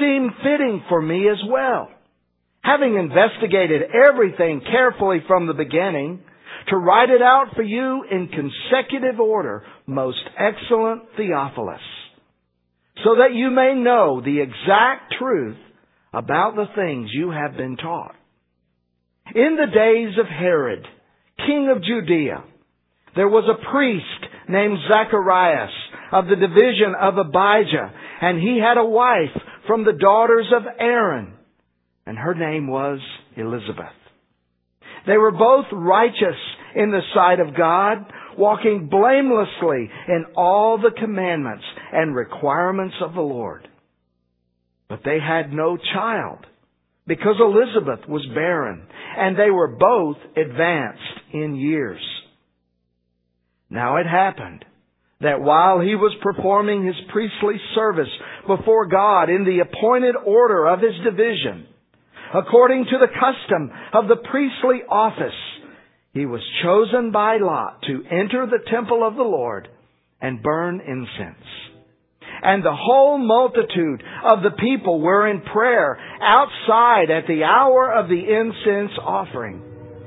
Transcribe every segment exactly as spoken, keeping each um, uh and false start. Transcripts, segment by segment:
seemed fitting for me as well, having investigated everything carefully from the beginning, to write it out for you in consecutive order, most excellent Theophilus, so that you may know the exact truth about the things you have been taught. In the days of Herod, king of Judea, there was a priest named Zacharias of the division of Abijah, and he had a wife from the daughters of Aaron, and her name was Elizabeth. They were both righteous in the sight of God, walking blamelessly in all the commandments and requirements of the Lord. But they had no child, because Elizabeth was barren, and they were both advanced in years. Now it happened that while he was performing his priestly service before God in the appointed order of his division, according to the custom of the priestly office, he was chosen by lot to enter the temple of the Lord and burn incense. And the whole multitude of the people were in prayer outside at the hour of the incense offering.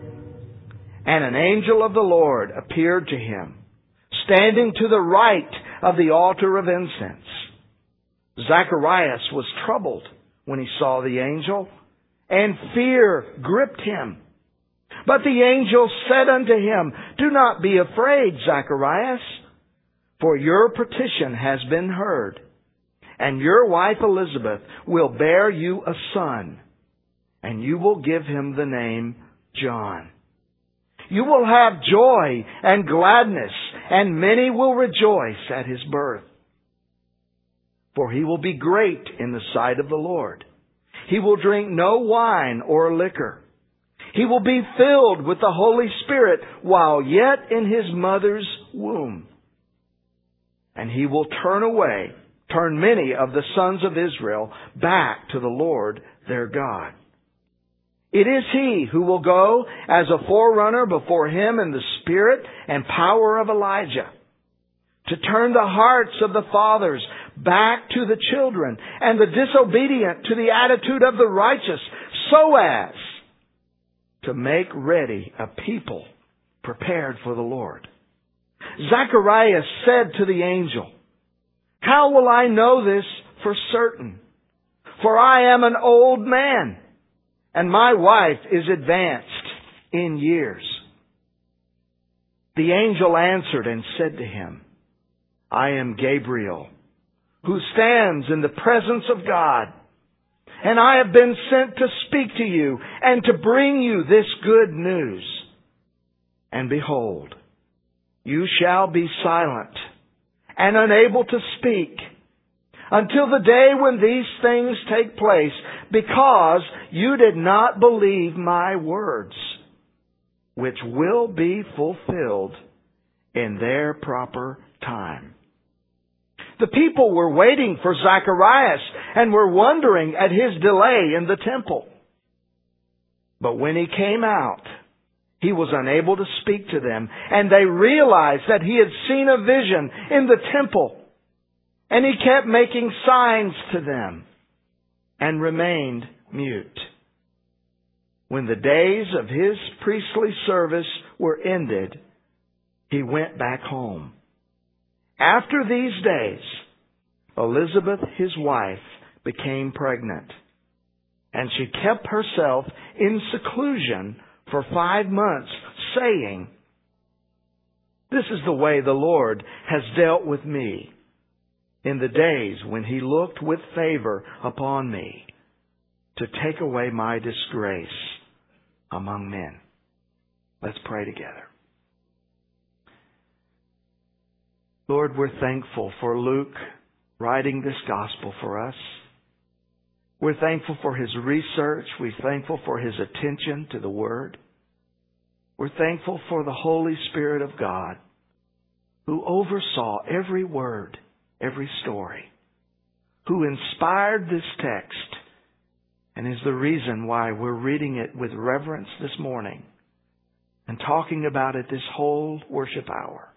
And an angel of the Lord appeared to him, standing to the right of the altar of incense. Zacharias was troubled when he saw the angel, and fear gripped him. But the angel said unto him, "Do not be afraid, Zacharias, for your petition has been heard, and your wife Elizabeth will bear you a son, and you will give him the name John. You will have joy and gladness, and many will rejoice at his birth. For he will be great in the sight of the Lord. He will drink no wine or liquor. He will be filled with the Holy Spirit while yet in his mother's womb. And he will turn away, turn many of the sons of Israel back to the Lord their God. It is he who will go as a forerunner before him in the spirit and power of Elijah, to turn the hearts of the fathers back to the children, and the disobedient to the attitude of the righteous, so as to make ready a people prepared for the Lord." Zacharias said to the angel, "How will I know this for certain? For I am an old man, and my wife is advanced in years." The angel answered and said to him, "I am Gabriel, who stands in the presence of God, and I have been sent to speak to you and to bring you this good news. And behold, you shall be silent and unable to speak until the day when these things take place, because you did not believe my words, which will be fulfilled in their proper time." The people were waiting for Zacharias and were wondering at his delay in the temple. But when he came out, he was unable to speak to them, and they realized that he had seen a vision in the temple. And he kept making signs to them and remained mute. When the days of his priestly service were ended, he went back home. After these days, Elizabeth, his wife, became pregnant, and she kept herself in seclusion for five months, saying, "This is the way the Lord has dealt with me in the days when he looked with favor upon me to take away my disgrace among men." Let's pray together. Lord, we're thankful for Luke writing this gospel for us. We're thankful for his research. We're thankful for his attention to the Word. We're thankful for the Holy Spirit of God, who oversaw every word, every story, who inspired this text, and is the reason why we're reading it with reverence this morning and talking about it this whole worship hour.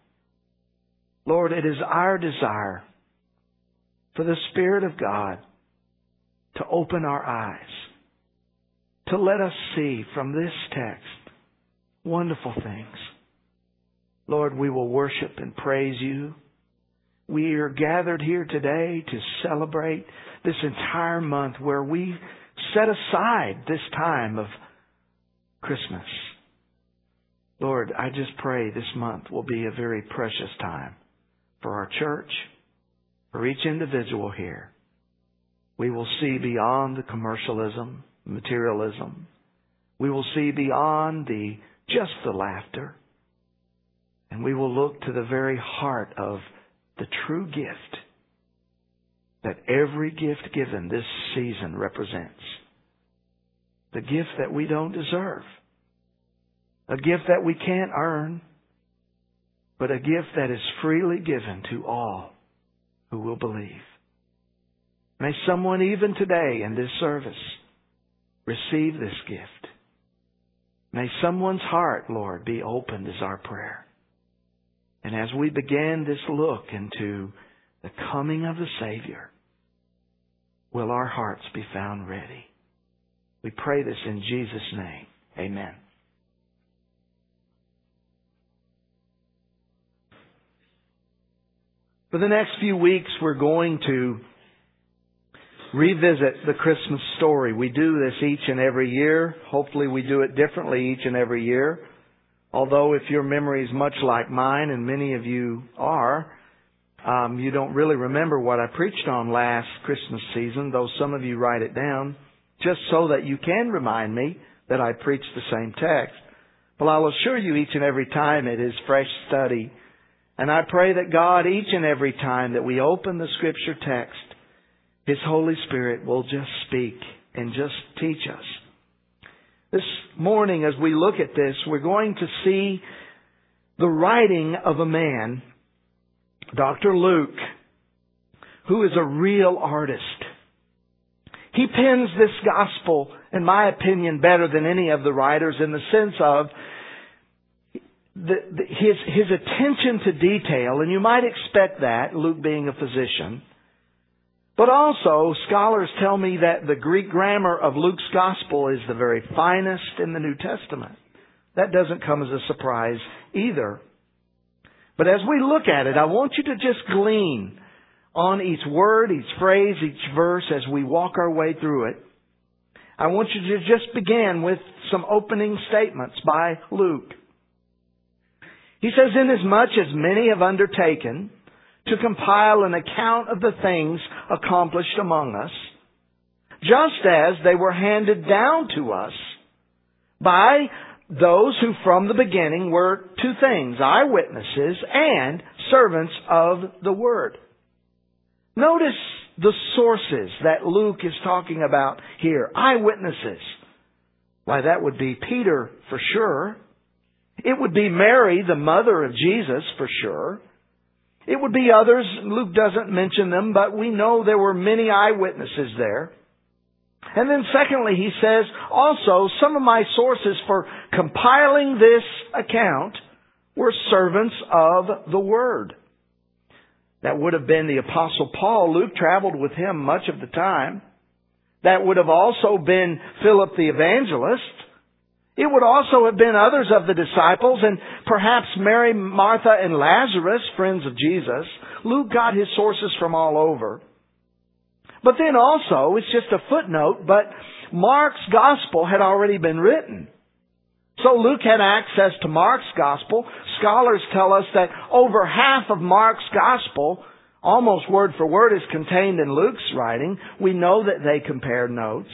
Lord, it is our desire for the Spirit of God to open our eyes, to let us see from this text wonderful things. Lord, we will worship and praise You. We are gathered here today to celebrate this entire month where we set aside this time of Christmas. Lord, I just pray this month will be a very precious time for our church, for each individual here. We will see beyond the commercialism, materialism. We will see beyond the just the laughter. And we will look to the very heart of the true gift that every gift given this season represents. The gift that we don't deserve. A gift that we can't earn. But a gift that is freely given to all who will believe. May someone even today in this service receive this gift. May someone's heart, Lord, be opened is our prayer. And as we begin this look into the coming of the Savior, will our hearts be found ready? We pray this in Jesus' name. Amen. For the next few weeks, we're going to revisit the Christmas story. We do this each and every year. Hopefully we do it differently each and every year. Although if your memory is much like mine, and many of you are, um, you don't really remember what I preached on last Christmas season, though some of you write it down, just so that you can remind me that I preached the same text. But I'll assure you each and every time it is fresh study. And I pray that God, each and every time that we open the Scripture text, His Holy Spirit will just speak and just teach us. This morning, as we look at this, we're going to see the writing of a man, Doctor Luke, who is a real artist. He pens this gospel, in my opinion, better than any of the writers in the sense of the, the, his, his attention to detail, and you might expect that, Luke being a physician. But also, scholars tell me that the Greek grammar of Luke's Gospel is the very finest in the New Testament. That doesn't come as a surprise either. But as we look at it, I want you to just glean on each word, each phrase, each verse as we walk our way through it. I want you to just begin with some opening statements by Luke. He says, "Inasmuch as many have undertaken to compile an account of the things accomplished among us, just as they were handed down to us by those who from the beginning were two things, eyewitnesses and servants of the Word." Notice the sources that Luke is talking about here. Eyewitnesses. Why, that would be Peter for sure. It would be Mary, the mother of Jesus, for sure. It would be others. Luke doesn't mention them, but we know there were many eyewitnesses there. And then secondly, he says, also, some of my sources for compiling this account were servants of the Word. That would have been the Apostle Paul. Luke traveled with him much of the time. That would have also been Philip the Evangelist. It would also have been others of the disciples, and perhaps Mary, Martha, and Lazarus, friends of Jesus. Luke got his sources from all over. But then also, it's just a footnote, but Mark's Gospel had already been written. So Luke had access to Mark's Gospel. Scholars tell us that over half of Mark's Gospel, almost word for word, is contained in Luke's writing. We know that they compare notes.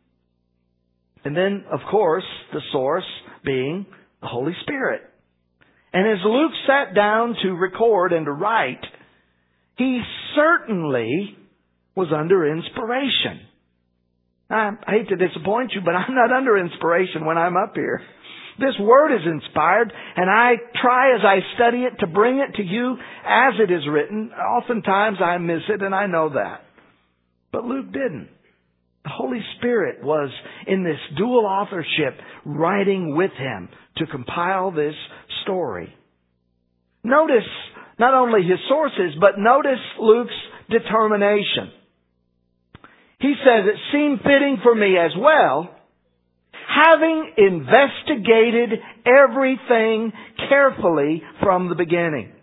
And then, of course, the source being the Holy Spirit. And as Luke sat down to record and to write, he certainly was under inspiration. I hate to disappoint you, but I'm not under inspiration when I'm up here. This Word is inspired, and I try as I study it to bring it to you as it is written. Oftentimes I miss it, and I know that. But Luke didn't. The Holy Spirit was in this dual authorship, writing with him to compile this story. Notice not only his sources, but notice Luke's determination. he says, it seemed fitting for me as well, having investigated everything carefully from the beginning.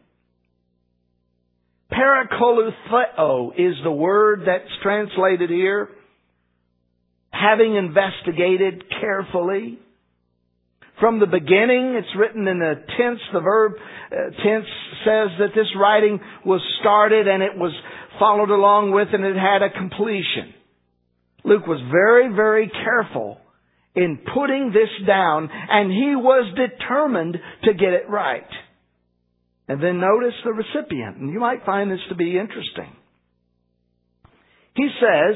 Parakoloutheo is the word that's translated here. Having investigated carefully. From the beginning, it's written in the tense. The verb uh, tense says that this writing was started and it was followed along with and it had a completion. Luke was very, very careful in putting this down, and he was determined to get it right. And then notice the recipient, and you might find this to be interesting. He says,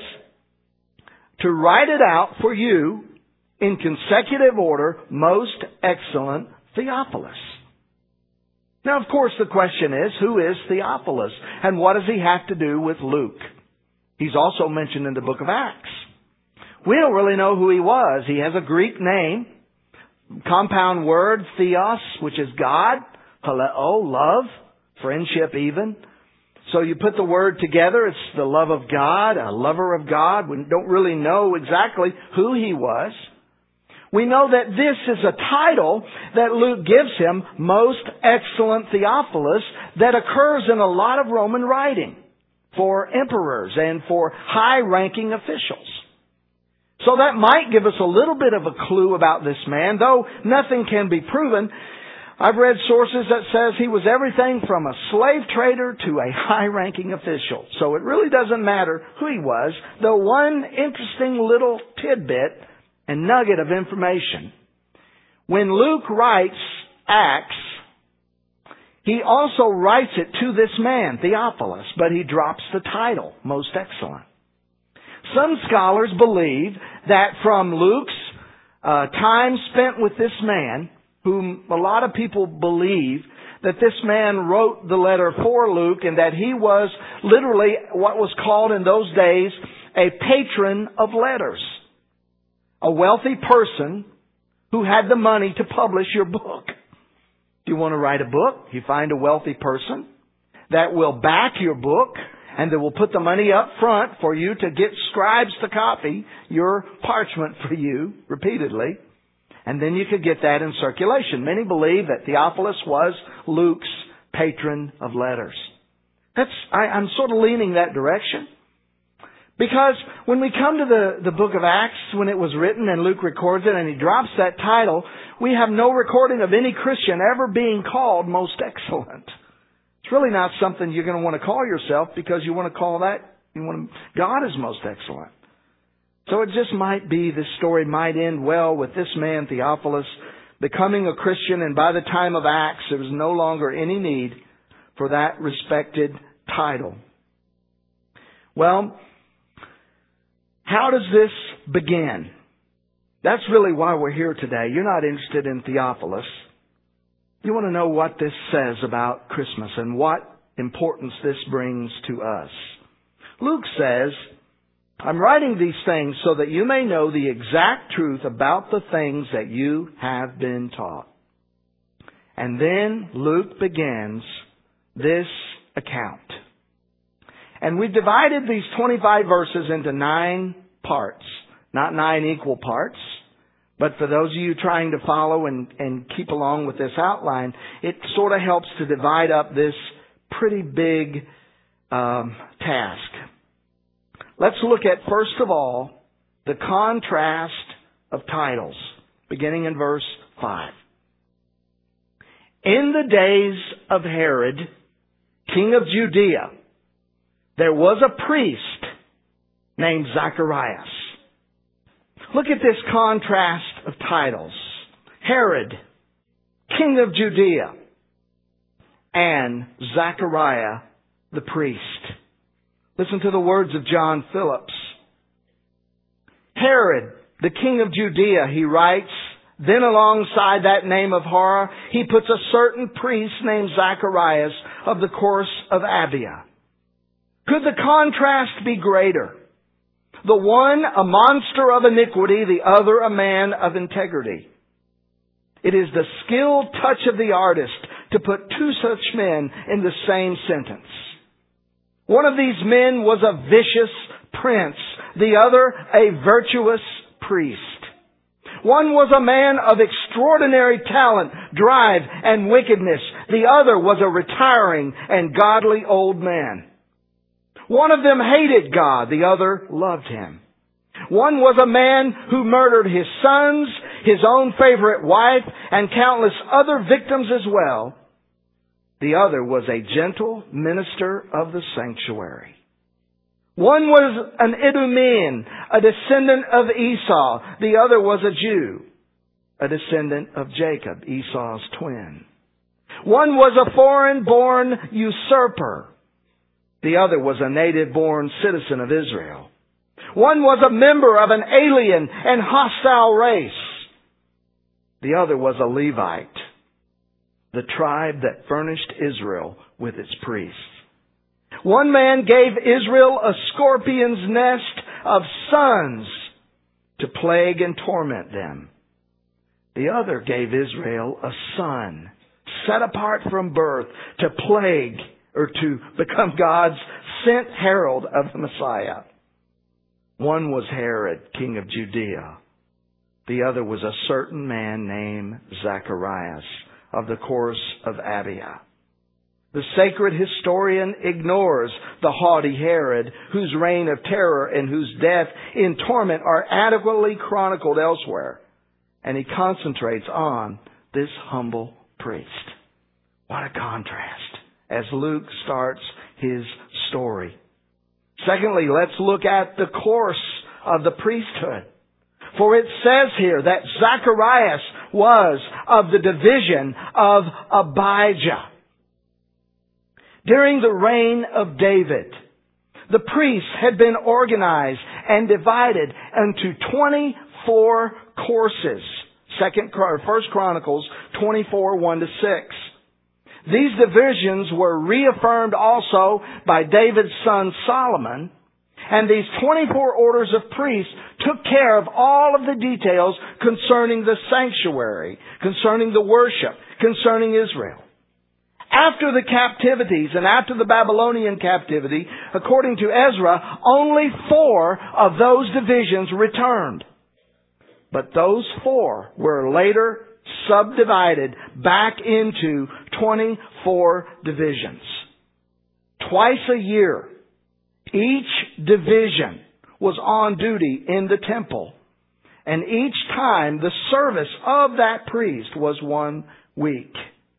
to write it out for you in consecutive order, most excellent Theophilus. Now, of course, the question is, who is Theophilus? And what does he have to do with Luke? He's also mentioned in the book of Acts. We don't really know who he was. He has a Greek name, compound word, theos, which is God, haleo, love, friendship even. So you put the word together, it's the love of God, a lover of God. We don't really know exactly who he was. We know that this is a title that Luke gives him, most excellent Theophilus, that occurs in a lot of Roman writing for emperors and for high-ranking officials. So that might give us a little bit of a clue about this man, though nothing can be proven. I've read sources that says he was everything from a slave trader to a high-ranking official. So it really doesn't matter who he was, though one interesting little tidbit and nugget of information. When Luke writes Acts, he also writes it to this man, Theophilus, but he drops the title, most excellent. Some scholars believe that from Luke's uh, time spent with this man, whom a lot of people believe that this man wrote the letter for Luke and that he was literally what was called in those days a patron of letters. A wealthy person who had the money to publish your book. If you want to write a book, you find a wealthy person that will back your book and that will put the money up front for you to get scribes to copy your parchment for you repeatedly. And then you could get that in circulation. Many believe that Theophilus was Luke's patron of letters. That's I, I'm sort of leaning that direction. Because when we come to the, the book of Acts, when it was written and Luke records it and he drops that title, we have no recording of any Christian ever being called most excellent. It's really not something you're going to want to call yourself because you want to call that, you want to, God is most excellent. So it just might be, this story might end well with this man, Theophilus, becoming a Christian, and by the time of Acts, there was no longer any need for that respected title. Well, how does this begin? That's really why we're here today. You're not interested in Theophilus. You want to know what this says about Christmas and what importance this brings to us. Luke says, I'm writing these things so that you may know the exact truth about the things that you have been taught. And then Luke begins this account. And we've divided these twenty-five verses into nine parts. Not nine equal parts, but for those of you trying to follow and, and keep along with this outline, it sort of helps to divide up this pretty big um, task. Let's look at, first of all, the contrast of titles, beginning in verse five. In the days of Herod, king of Judea, there was a priest named Zacharias. Look at this contrast of titles. Herod, king of Judea, and Zachariah, the priest. Listen to the words of John Phillips. Herod, the king of Judea, he writes, then alongside that name of horror, he puts a certain priest named Zacharias of the course of Abia. Could the contrast be greater? The one a monster of iniquity, the other a man of integrity. It is the skilled touch of the artist to put two such men in the same sentence. One of these men was a vicious prince, the other a virtuous priest. One was a man of extraordinary talent, drive, and wickedness. The other was a retiring and godly old man. One of them hated God, the other loved Him. One was a man who murdered his sons, his own favorite wife, and countless other victims as well. The other was a gentle minister of the sanctuary. One was an Idumean, a descendant of Esau. The other was a Jew, a descendant of Jacob, Esau's twin. One was a foreign-born usurper. The other was a native-born citizen of Israel. One was a member of an alien and hostile race. The other was a Levite, the tribe that furnished Israel with its priests. One man gave Israel a scorpion's nest of sons to plague and torment them. The other gave Israel a son set apart from birth to plague or to become God's sent herald of the Messiah. One was Herod, king of Judea. The other was a certain man named Zacharias of the course of Abia. The sacred historian ignores the haughty Herod, whose reign of terror and whose death in torment are adequately chronicled elsewhere. And he concentrates on this humble priest. What a contrast as Luke starts his story. Secondly, let's look at the course of the priesthood. For it says here that Zacharias was of the division of Abijah. During the reign of David, the priests had been organized and divided into twenty-four courses. Second, First Chronicles twenty-four, one to six. These divisions were reaffirmed also by David's son Solomon, and these twenty-four orders of priests took care of all of the details concerning the sanctuary, concerning the worship, concerning Israel. After the captivities and after the Babylonian captivity, according to Ezra, only four of those divisions returned. But those four were later subdivided back into twenty-four divisions. Twice a year, each division was on duty in the temple. And each time the service of that priest was one week.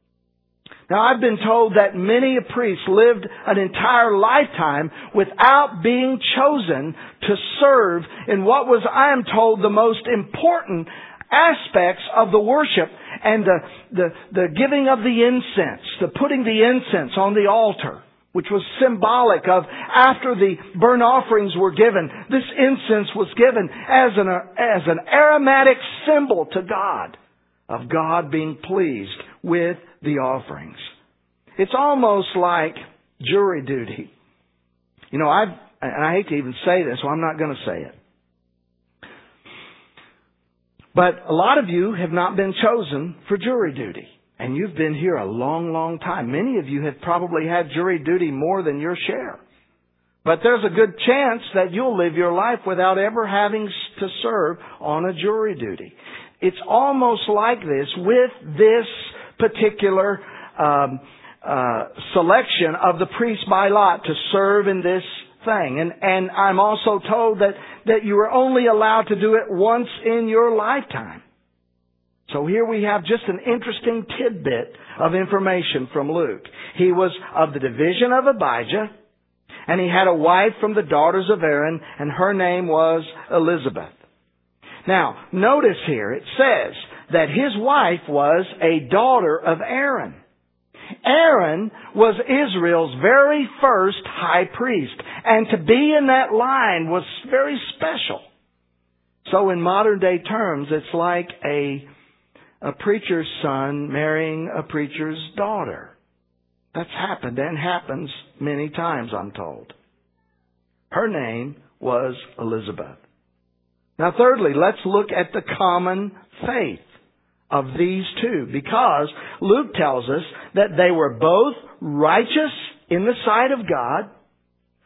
Now, I've been told that many a priest lived an entire lifetime without being chosen to serve in what was, I am told, the most important aspects of the worship and the, the, the giving of the incense, the putting the incense on the altar, which was symbolic of after the burnt offerings were given, this incense was given as an, as an aromatic symbol to God, of God being pleased with the offerings. It's almost like jury duty. You know, I've, and I hate to even say this, so I'm not going to say it. But a lot of you have not been chosen for jury duty. And you've been here a long, long time. Many of you have probably had jury duty more than your share. But there's a good chance that you'll live your life without ever having to serve on a jury duty. It's almost like this with this particular um, uh, selection of the priest by lot to serve in this thing. And, and I'm also told that, that you are only allowed to do it once in your lifetime. So here we have just an interesting tidbit of information from Luke. He was of the division of Abijah, and he had a wife from the daughters of Aaron, and her name was Elizabeth. Now, notice here it says that his wife was a daughter of Aaron. Aaron was Israel's very first high priest, and to be in that line was very special. So in modern day terms, it's like a A preacher's son marrying a preacher's daughter. That's happened and happens many times, I'm told. Her name was Elizabeth. Now thirdly, let's look at the common faith of these two, because Luke tells us that they were both righteous in the sight of God,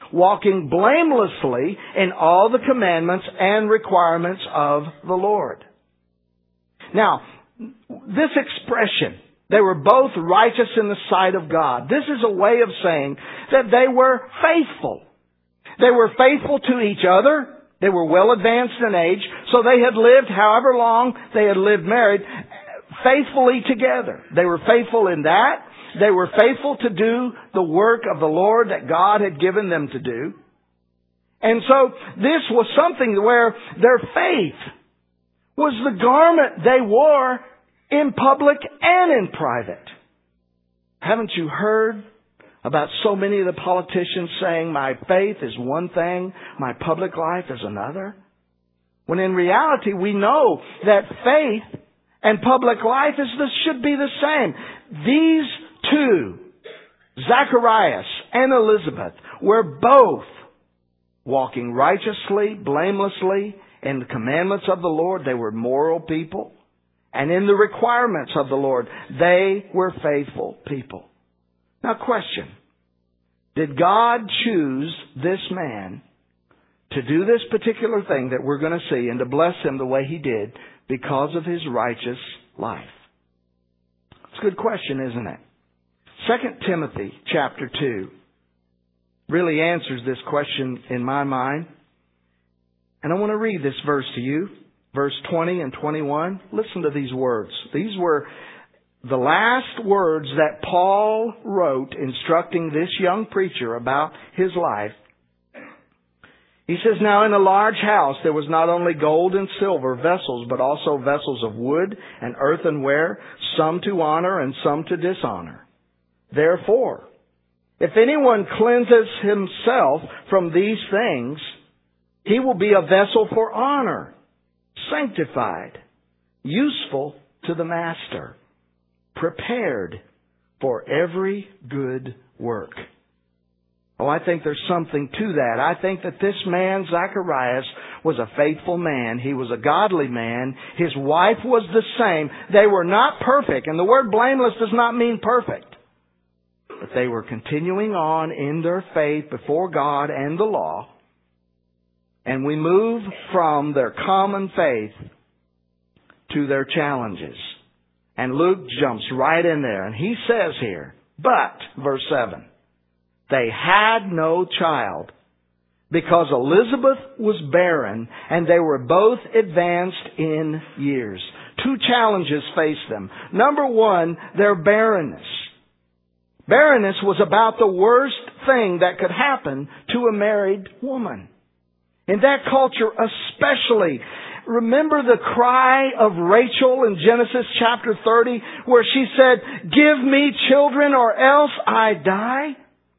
walking blamelessly in all the commandments and requirements of the Lord. Now, this expression, they were both righteous in the sight of God. This is a way of saying that they were faithful. They were faithful to each other. They were well advanced in age, so they had lived however long they had lived married, faithfully together. They were faithful in that. They were faithful to do the work of the Lord that God had given them to do. And so this was something where their faith was the garment they wore in public and in private. Haven't you heard about so many of the politicians saying, my faith is one thing, my public life is another? When in reality, we know that faith and public life is the, should be the same. These two, Zacharias and Elizabeth, were both walking righteously, blamelessly in the commandments of the Lord. They were moral people. And in the requirements of the Lord, they were faithful people. Now, question. Did God choose this man to do this particular thing that we're going to see and to bless him the way he did because of his righteous life? It's a good question, isn't it? Second Timothy chapter two really answers this question in my mind. And I want to read this verse to you. Verse twenty and twenty-one. Listen to these words. These were the last words that Paul wrote instructing this young preacher about his life. He says, now in a large house there was not only gold and silver vessels, but also vessels of wood and earthenware, some to honor and some to dishonor. Therefore, if anyone cleanses himself from these things, he will be a vessel for honor, sanctified, useful to the master, prepared for every good work. Oh, I think there's something to that. I think that this man, Zacharias, was a faithful man. He was a godly man. His wife was the same. They were not perfect. And the word blameless does not mean perfect. But they were continuing on in their faith before God and the law. And we move from their common faith to their challenges. And Luke jumps right in there. And he says here, but, verse seven, they had no child because Elizabeth was barren and they were both advanced in years. Two challenges faced them. Number one, their barrenness. Barrenness was about the worst thing that could happen to a married woman. In that culture especially, remember the cry of Rachel in Genesis chapter thirty where she said, give me children or else I die?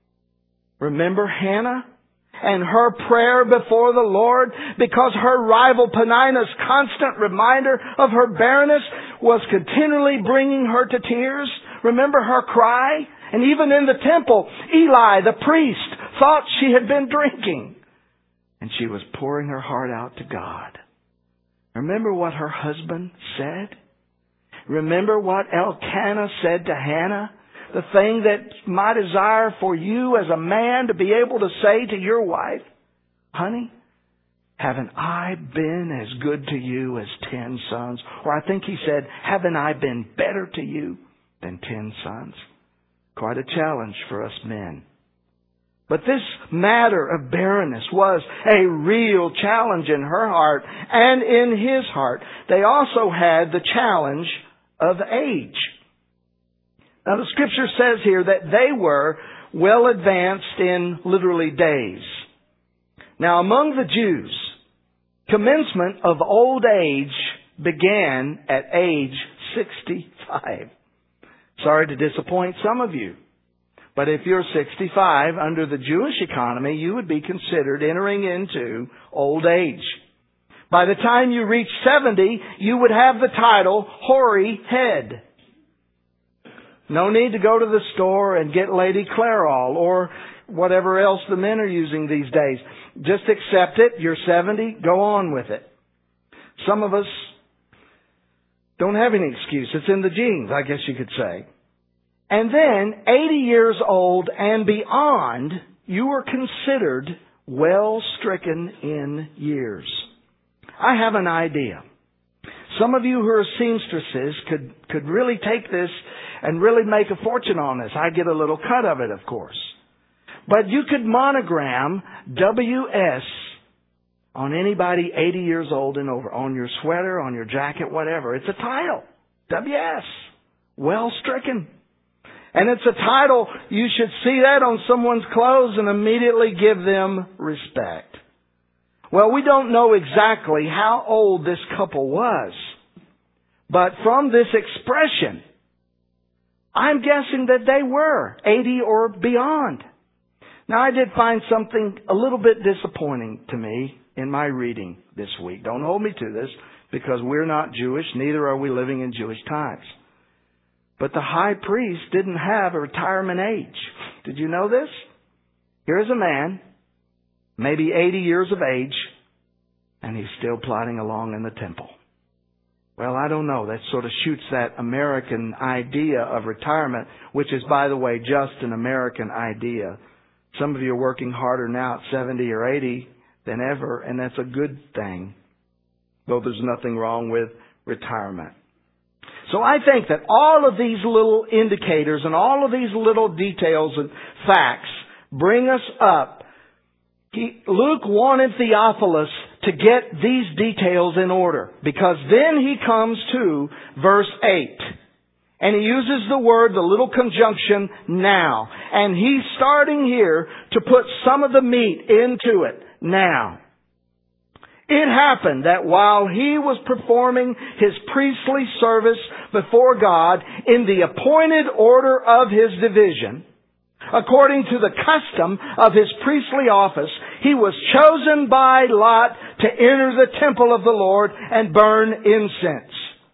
Remember Hannah and her prayer before the Lord because her rival Peninnah's constant reminder of her barrenness was continually bringing her to tears? Remember her cry? And even in the temple, Eli, the priest, thought she had been drinking. And she was pouring her heart out to God. Remember what her husband said? Remember what Elkanah said to Hannah? The thing that my desire for you as a man to be able to say to your wife, honey, haven't I been as good to you as ten sons? Or I think he said, haven't I been better to you than ten sons? Quite a challenge for us men. But this matter of barrenness was a real challenge in her heart and in his heart. They also had the challenge of age. Now the scripture says here that they were well advanced in literally days. Now among the Jews, commencement of old age began at age sixty-five. Sorry to disappoint some of you. But if you're sixty-five, under the Jewish economy, you would be considered entering into old age. By the time you reach seventy, you would have the title hoary head. No need to go to the store and get Lady Clairol or whatever else the men are using these days. Just accept it. You're seventy. Go on with it. Some of us don't have any excuse. It's in the genes, I guess you could say. And then, eighty years old and beyond, you were considered well stricken in years. I have an idea. Some of you who are seamstresses could, could really take this and really make a fortune on this. I get a little cut of it, of course. But you could monogram W S on anybody eighty years old and over, on your sweater, on your jacket, whatever. It's a title. W S. Well stricken. And it's a title, you should see that on someone's clothes and immediately give them respect. Well, we don't know exactly how old this couple was. But from this expression, I'm guessing that they were eighty or beyond. Now, I did find something a little bit disappointing to me in my reading this week. Don't hold me to this, because we're not Jewish, neither are we living in Jewish times. But the high priest didn't have a retirement age. Did you know this? Here's a man, maybe eighty years of age, and he's still plodding along in the temple. Well, I don't know. That sort of shoots that American idea of retirement, which is, by the way, just an American idea. Some of you are working harder now at seventy or eighty than ever, and that's a good thing, though there's nothing wrong with retirement. So I think that all of these little indicators and all of these little details and facts bring us up. He, Luke wanted Theophilus to get these details in order, because then he comes to verse eight. And he uses the word, the little conjunction, now. And he's starting here to put some of the meat into it, now. It happened that while he was performing his priestly service before God in the appointed order of his division, according to the custom of his priestly office, he was chosen by Lot to enter the temple of the Lord and burn incense.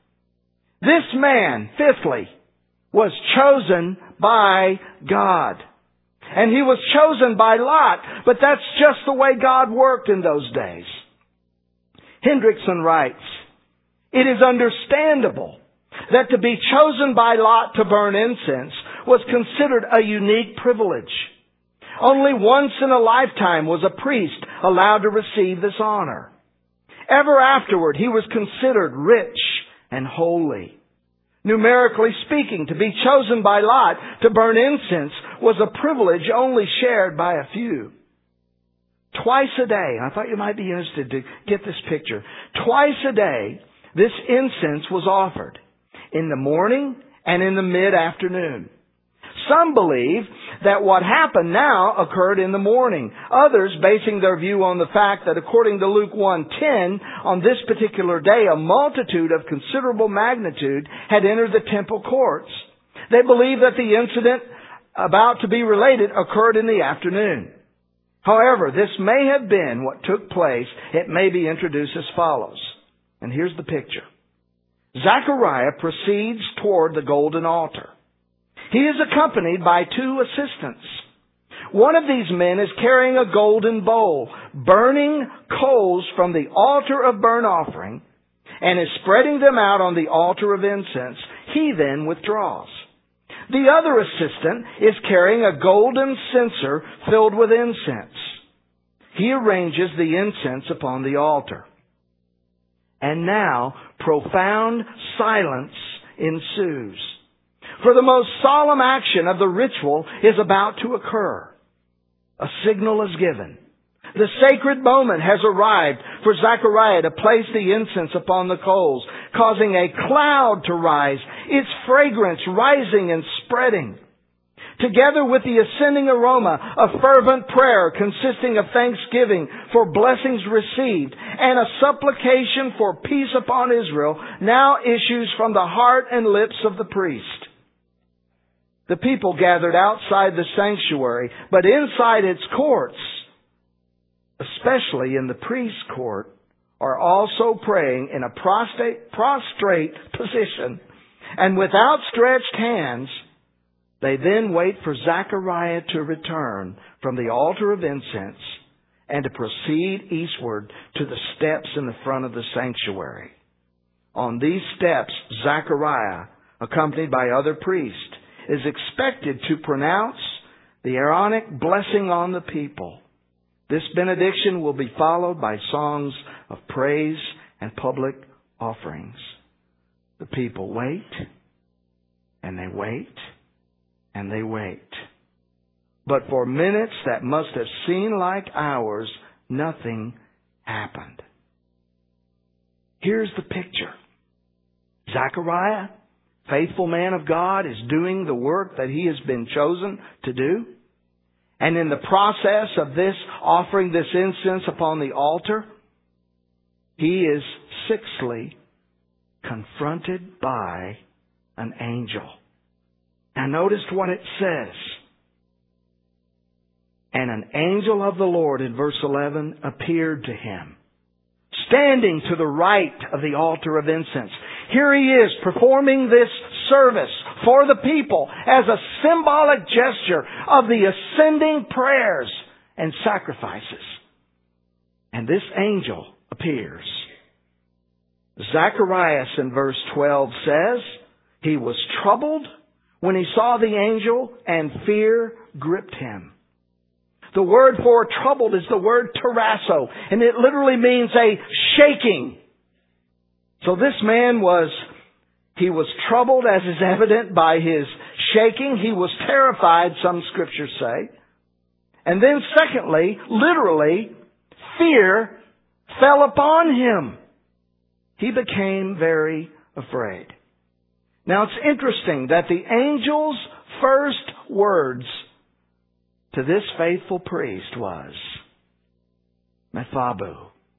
This man, fifthly, was chosen by God. And he was chosen by Lot, but that's just the way God worked in those days. Hendrickson writes, "It is understandable that to be chosen by Lot to burn incense was considered a unique privilege. Only once in a lifetime was a priest allowed to receive this honor. Ever afterward, he was considered rich and holy. Numerically speaking, to be chosen by Lot to burn incense was a privilege only shared by a few. Twice a day, I thought you might be interested to get this picture. Twice a day, this incense was offered, in the morning and in the mid-afternoon. Some believe that what happened now occurred in the morning. Others basing their view on the fact that according to Luke one ten, on this particular day, a multitude of considerable magnitude had entered the temple courts. They believe that the incident about to be related occurred in the afternoon. However, this may have been what took place. It may be introduced as follows. And here's the picture. Zechariah proceeds toward the golden altar. He is accompanied by two assistants. One of these men is carrying a golden bowl, burning coals from the altar of burnt offering, and is spreading them out on the altar of incense. He then withdraws. The other assistant is carrying a golden censer filled with incense. He arranges the incense upon the altar. And now, profound silence ensues. For the most solemn action of the ritual is about to occur. A signal is given. The sacred moment has arrived for Zechariah to place the incense upon the coals, causing a cloud to rise, its fragrance rising and spreading. Together with the ascending aroma, a fervent prayer consisting of thanksgiving for blessings received and a supplication for peace upon Israel now issues from the heart and lips of the priest. The people gathered outside the sanctuary, but inside its courts, especially in the priest's court, are also praying in a prostrate, prostrate position. And with outstretched hands, they then wait for Zechariah to return from the altar of incense and to proceed eastward to the steps in the front of the sanctuary. On these steps, Zechariah, accompanied by other priests, is expected to pronounce the Aaronic blessing on the people. This benediction will be followed by songs of praise and public offerings. The people wait, and they wait, and they wait. But for minutes that must have seemed like hours, nothing happened. Here's the picture. Zechariah, faithful man of God, is doing the work that he has been chosen to do. And in the process of this, offering this incense upon the altar, he is sixthly confronted by an angel. Now notice what it says. And an angel of the Lord, in verse eleven, appeared to him, standing to the right of the altar of incense. Here he is performing this service for the people as a symbolic gesture of the ascending prayers and sacrifices. And this angel appears. Zacharias in verse twelve says, he was troubled when he saw the angel, and fear gripped him. The word for troubled is the word tarasso, and it literally means a shaking. So this man was, he was troubled, as is evident by his shaking. He was terrified, some scriptures say. And then secondly, literally, fear fell upon him. He became very afraid. Now it's interesting that the angel's first words to this faithful priest was, Mephabu,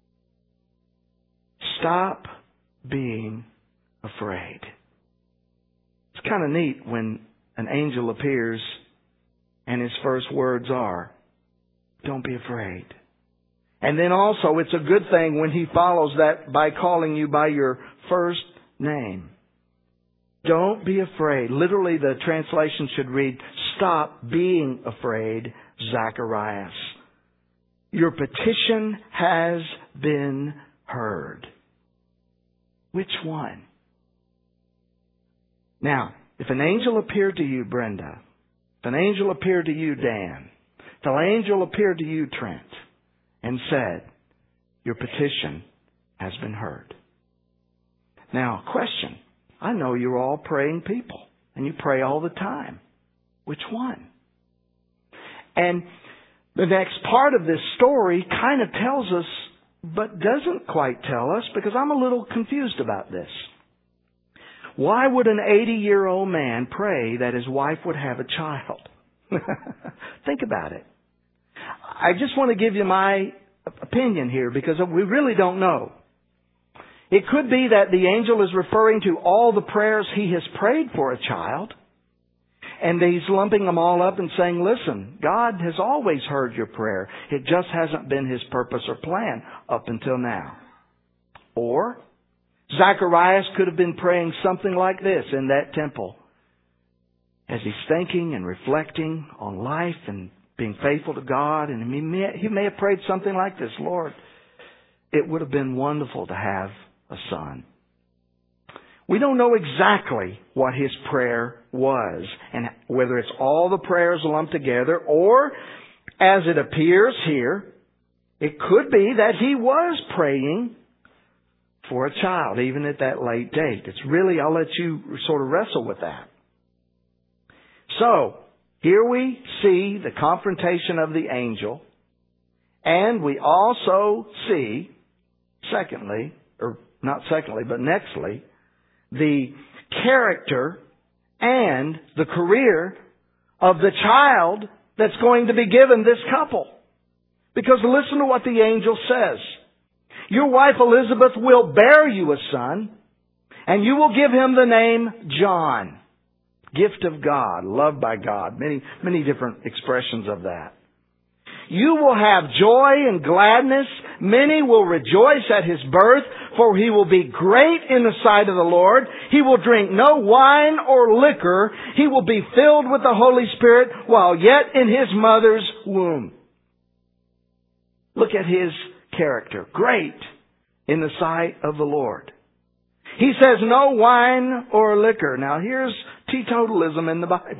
stop being afraid. It's kind of neat when an angel appears and his first words are, don't be afraid. And then also it's a good thing when he follows that by calling you by your first name. Don't be afraid. Literally the translation should read, stop being afraid, Zacharias. Your petition has been heard. Which one? Now, if an angel appeared to you, Brenda, if an angel appeared to you, Dan, if an angel appeared to you, Trent, and said, your petition has been heard. Now, question. I know you're all praying people, and you pray all the time. Which one? And the next part of this story kind of tells us, but doesn't quite tell us, because I'm a little confused about this. Why would an eighty-year-old man pray that his wife would have a child? Think about it. I just want to give you my opinion here, because we really don't know. It could be that the angel is referring to all the prayers he has prayed for a child, and he's lumping them all up and saying, listen, God has always heard your prayer. It just hasn't been His purpose or plan up until now. Or, Zacharias could have been praying something like this in that temple, as he's thinking and reflecting on life and being faithful to God, and he may, he may have prayed something like this, Lord, it would have been wonderful to have a son. We don't know exactly what his prayer was, and whether it's all the prayers lumped together, or, as it appears here, it could be that he was praying for a child, even at that late date. It's really, I'll let you sort of wrestle with that. So, here we see the confrontation of the angel, and we also see, secondly, or not secondly, but nextly, the character and the career of the child that's going to be given this couple. Because listen to what the angel says. Your wife Elizabeth will bear you a son, and you will give him the name John. Gift of God, loved by God. Many, many different expressions of that. You will have joy and gladness. Many will rejoice at his birth, for he will be great in the sight of the Lord. He will drink no wine or liquor. He will be filled with the Holy Spirit while yet in his mother's womb. Look at his character. Great in the sight of the Lord. He says no wine or liquor. Now here's teetotalism in the Bible.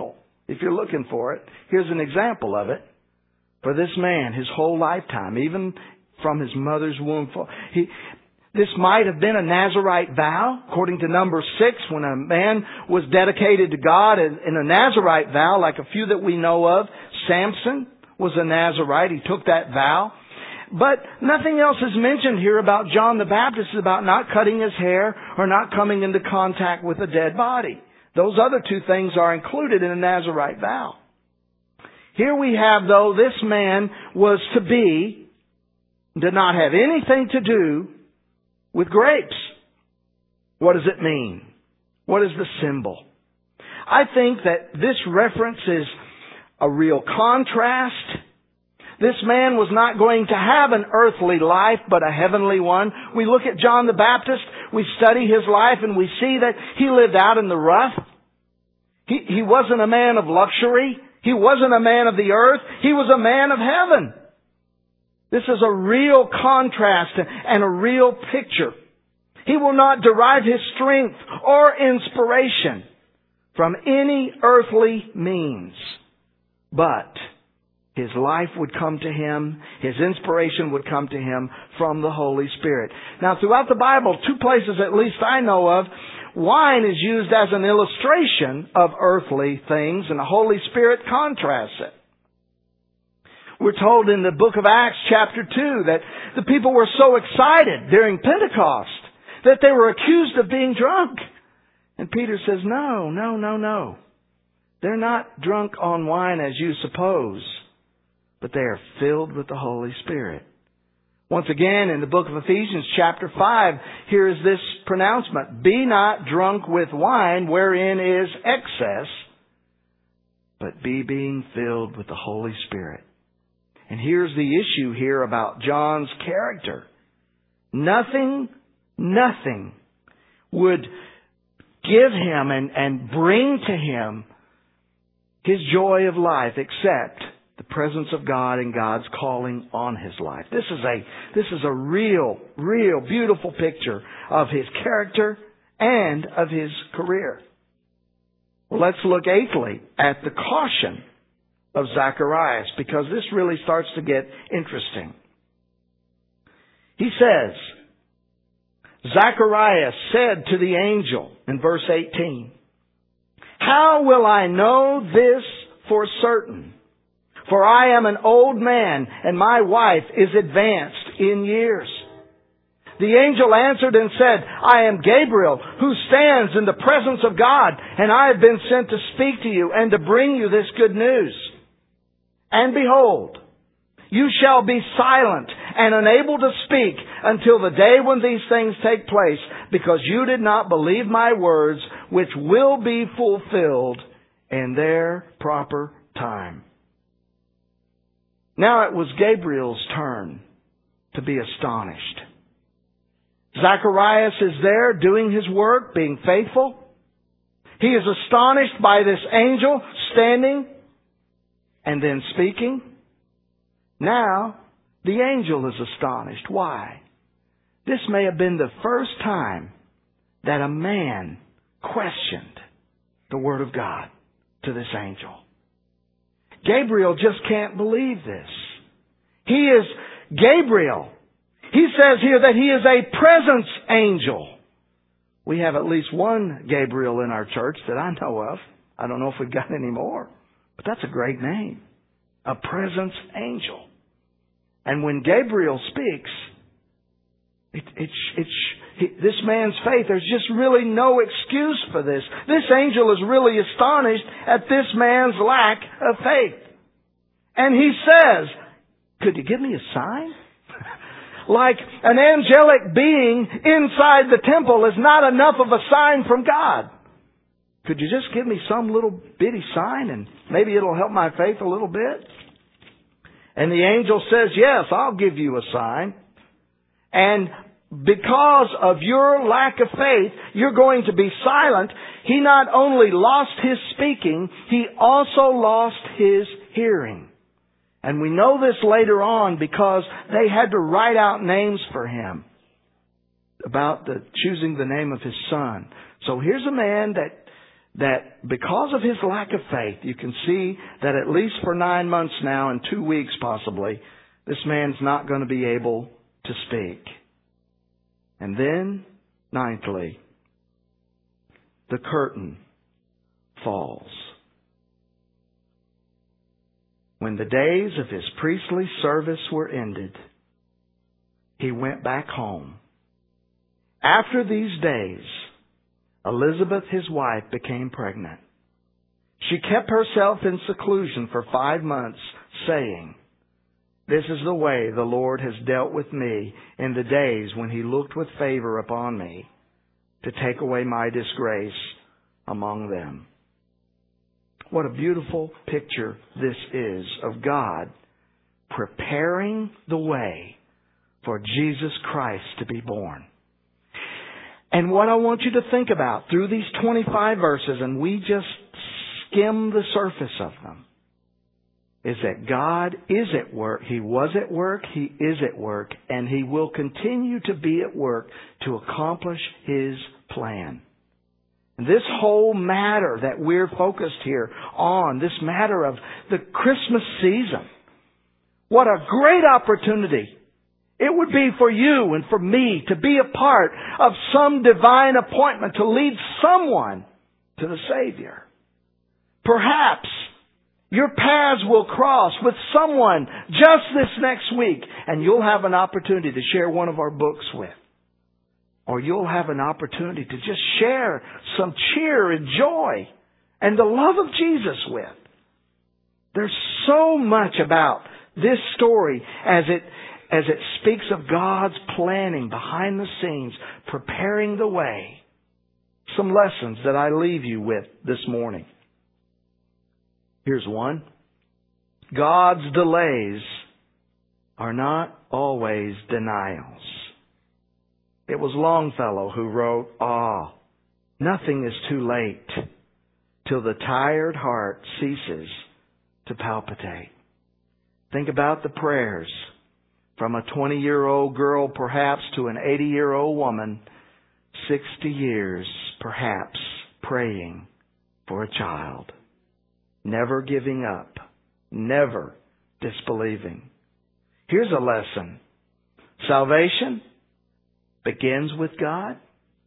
if you're looking for it, here's an example of it. For this man, his whole lifetime, even from his mother's womb, he, this might have been a Nazirite vow, according to number six, when a man was dedicated to God in a Nazirite vow, like a few that we know of. Samson was a Nazirite. He took that vow. But nothing else is mentioned here about John the Baptist, about not cutting his hair or not coming into contact with a dead body. Those other two things are included in a Nazirite vow. Here we have, though, this man was to be, did not have anything to do with grapes. What does it mean? What is the symbol? I think that this reference is a real contrast. This man was not going to have an earthly life, but a heavenly one. We look at John the Baptist, we study his life, and we see that he lived out in the rough. He, he wasn't a man of luxury. He wasn't a man of the earth. He was a man of heaven. This is a real contrast and a real picture. He will not derive his strength or inspiration from any earthly means, but his life would come to him, his inspiration would come to him from the Holy Spirit. Now, throughout the Bible, two places at least I know of, wine is used as an illustration of earthly things, and the Holy Spirit contrasts it. We're told in the book of Acts chapter two that the people were so excited during Pentecost that they were accused of being drunk. And Peter says, no, no, no, no. They're not drunk on wine as you suppose, but they are filled with the Holy Spirit. Once again, in the book of Ephesians chapter five, here is this pronouncement: be not drunk with wine wherein is excess, but be being filled with the Holy Spirit. And here's the issue here about John's character. Nothing, nothing would give him and, and bring to him his joy of life except the presence of God and God's calling on his life. This is a, this is a real, real beautiful picture of his character and of his career. Well, let's look eighthly at the caution of Zacharias, because this really starts to get interesting. He says, Zacharias said to the angel in verse eighteen, how will I know this for certain? For I am an old man, and my wife is advanced in years. The angel answered and said, I am Gabriel, who stands in the presence of God, and I have been sent to speak to you and to bring you this good news. And behold, you shall be silent and unable to speak until the day when these things take place, because you did not believe my words, which will be fulfilled in their proper time. Now it was Gabriel's turn to be astonished. Zacharias is there doing his work, being faithful. He is astonished by this angel standing and then speaking. Now the angel is astonished. Why? This may have been the first time that a man questioned the Word of God to this angel. Gabriel just can't believe this. He is Gabriel. He says here that he is a presence angel. We have at least one Gabriel in our church that I know of. I don't know if we've got any more, but that's a great name. A presence angel. And when Gabriel speaks, it, it, it, he, this man's faith, there's just really no excuse for this. This angel is really astonished at this man's lack of faith. And he says, could you give me a sign? Like an angelic being inside the temple is not enough of a sign from God. Could you just give me some little bitty sign and maybe it'll help my faith a little bit? And the angel says, yes, I'll give you a sign. And because of your lack of faith, you're going to be silent. He not only lost his speaking, he also lost his hearing. And we know this later on because they had to write out names for him about the choosing the name of his son. So here's a man that that because of his lack of faith, you can see that at least for nine months now, and two weeks possibly, this man's not going to be able to speak. And then, ninthly, the curtain falls. When the days of his priestly service were ended, he went back home. After these days, Elizabeth, his wife, became pregnant. She kept herself in seclusion for five months, saying, "This is the way the Lord has dealt with me in the days when He looked with favor upon me to take away my disgrace among them." What a beautiful picture this is of God preparing the way for Jesus Christ to be born. And what I want you to think about through these twenty-five verses, and we just skim the surface of them, is that God is at work. He was at work, He is at work, and He will continue to be at work to accomplish His plan. And this whole matter that we're focused here on, this matter of the Christmas season, what a great opportunity it would be for you and for me to be a part of some divine appointment to lead someone to the Savior. Perhaps your paths will cross with someone just this next week, and you'll have an opportunity to share one of our books with. Or you'll have an opportunity to just share some cheer and joy and the love of Jesus with. There's so much about this story as it as it speaks of God's planning behind the scenes, preparing the way. Some lessons that I leave you with this morning. Here's one. God's delays are not always denials. It was Longfellow who wrote, "Ah, nothing is too late till the tired heart ceases to palpitate." Think about the prayers from a twenty-year-old girl perhaps to an eighty-year-old woman, sixty years perhaps praying for a child. Never giving up, never disbelieving. Here's a lesson. Salvation begins with God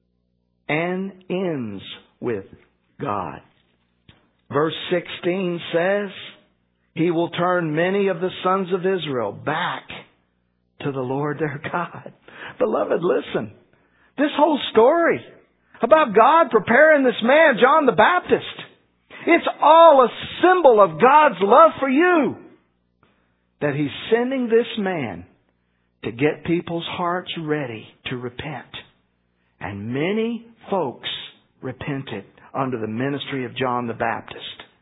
and ends with God. Verse sixteen says, He will turn many of the sons of Israel back to the Lord their God. Beloved, listen. This whole story about God preparing this man, John the Baptist, it's all a symbol of God's love for you. That He's sending this man to get people's hearts ready to repent. And many folks repented under the ministry of John the Baptist.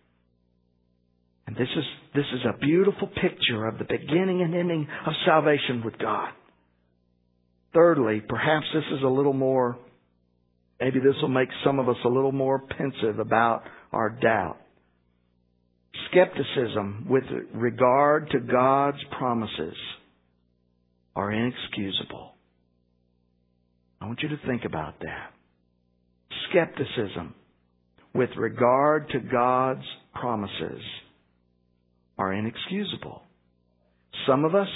And this is, this is a beautiful picture of the beginning and ending of salvation with God. Thirdly, perhaps this is a little more, maybe this will make some of us a little more pensive about our doubt. Skepticism with regard to God's promises are inexcusable. I want you to think about that. Skepticism with regard to God's promises are inexcusable. Some of us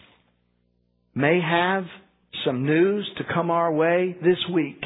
may have some news to come our way this week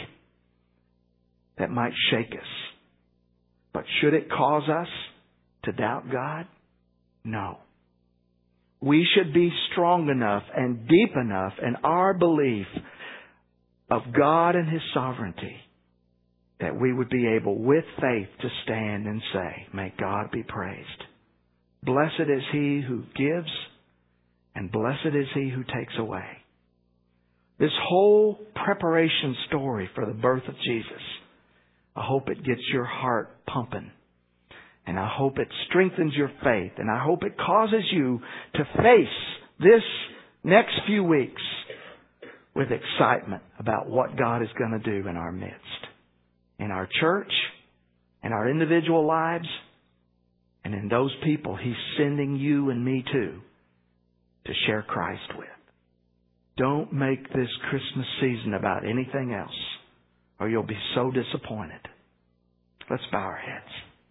that might shake us. But should it cause us to doubt God? No. We should be strong enough and deep enough in our belief of God and His sovereignty that we would be able with faith to stand and say, "May God be praised. Blessed is He who gives, and blessed is He who takes away." This whole preparation story for the birth of Jesus, I hope it gets your heart pumping. And I hope it strengthens your faith. And I hope it causes you to face this next few weeks with excitement about what God is going to do in our midst. In our church, in our individual lives, and in those people He's sending you and me to, to share Christ with. Don't make this Christmas season about anything else, or you'll be so disappointed. Let's bow our heads.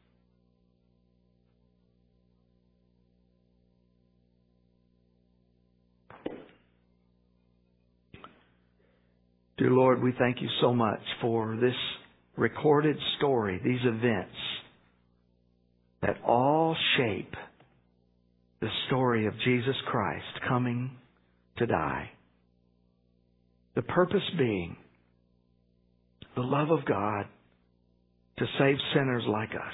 Dear Lord, we thank you so much for this recorded story, these events that all shape the story of Jesus Christ coming to die. The purpose being the love of God to save sinners like us.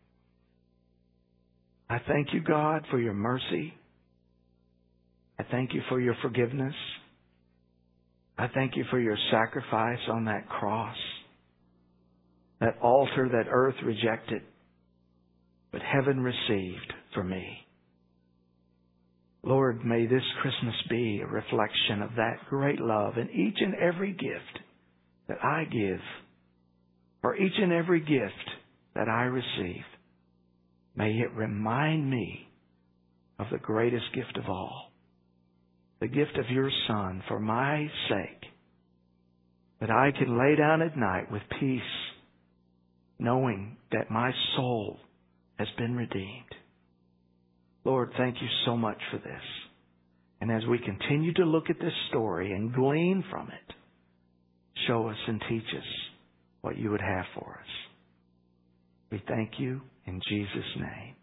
I thank you, God, for your mercy. I thank you for your forgiveness. I thank you for your sacrifice on that cross, that altar that earth rejected, but heaven received for me. Lord, may this Christmas be a reflection of that great love in each and every gift that I give, or each and every gift that I receive. May it remind me of the greatest gift of all, the gift of your Son for my sake, that I can lay down at night with peace, knowing that my soul has been redeemed. Lord, thank you so much for this. And as we continue to look at this story and glean from it, show us and teach us what you would have for us. We thank you in Jesus' name.